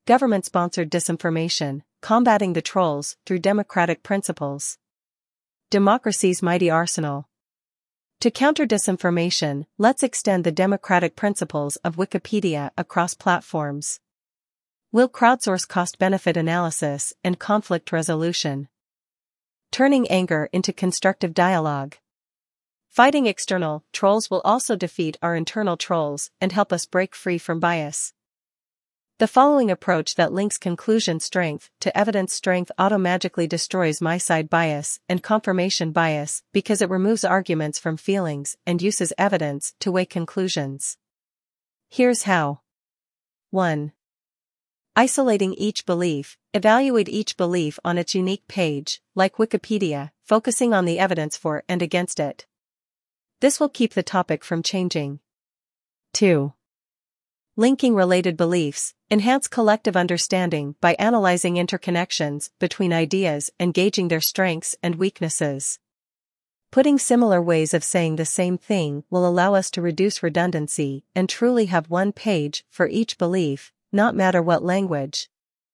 Government-sponsored disinformation, combating the trolls through democratic principles. Democracy's mighty arsenal. To counter disinformation, let's extend the democratic principles of Wikipedia across platforms. We'll crowdsource cost-benefit analysis and conflict resolution. Turning anger into constructive dialogue. Fighting external trolls will also defeat our internal trolls and help us break free from bias. The following approach that links conclusion strength to evidence strength auto-magically destroys my-side bias and confirmation bias because it removes arguments from feelings and uses evidence to weigh conclusions. Here's how. 1. Isolating each belief. Evaluate each belief on its unique page, like Wikipedia, focusing on the evidence for and against it. This will keep the topic from changing. 2. Linking related beliefs. Enhance collective understanding by analyzing interconnections between ideas and gauging their strengths and weaknesses. Putting similar ways of saying the same thing will allow us to reduce redundancy and truly have one page for each belief, not matter what language,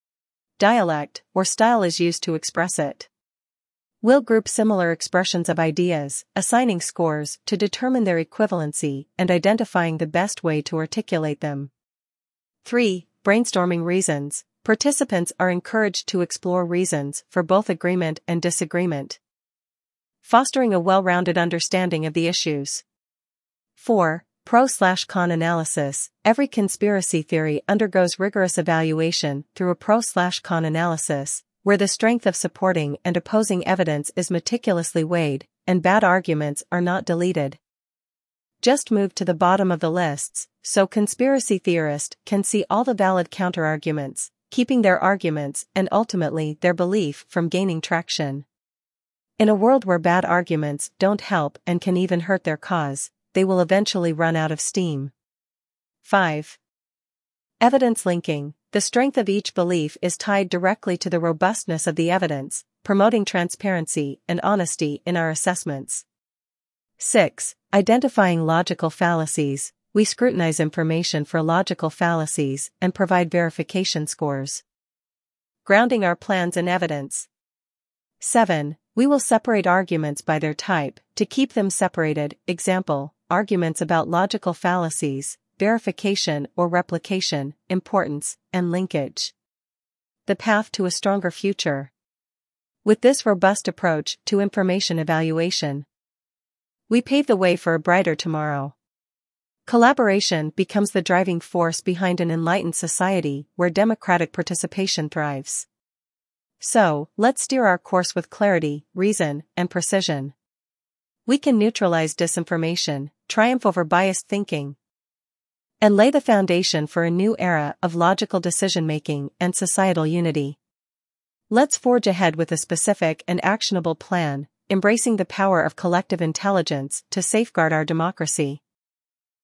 dialect, or style is used to express it. We'll group similar expressions of ideas, assigning scores to determine their equivalency and identifying the best way to articulate them. 3. Brainstorming reasons. Participants are encouraged to explore reasons for both agreement and disagreement, fostering a well-rounded understanding of the issues. 4. Pro/con analysis. Every conspiracy theory undergoes rigorous evaluation through a pro/con analysis, where the strength of supporting and opposing evidence is meticulously weighed, and bad arguments are not deleted. Just move to the bottom of the lists, so conspiracy theorists can see all the valid counterarguments, keeping their arguments and ultimately their belief from gaining traction. In a world where bad arguments don't help and can even hurt their cause, they will eventually run out of steam. 5. Evidence linking. The strength of each belief is tied directly to the robustness of the evidence, promoting transparency and honesty in our assessments. 6. Identifying logical fallacies. We scrutinize information for logical fallacies and provide verification scores. Grounding our plans in evidence. 7. We will separate arguments by their type to keep them separated. Example, arguments about logical fallacies, verification or replication, importance, and linkage. The path to a stronger future. With this robust approach to information evaluation, we pave the way for a brighter tomorrow. Collaboration becomes the driving force behind an enlightened society where democratic participation thrives. So, let's steer our course with clarity, reason, and precision. We can neutralize disinformation, triumph over biased thinking, and lay the foundation for a new era of logical decision-making and societal unity. Let's forge ahead with a specific and actionable plan, embracing the power of collective intelligence to safeguard our democracy.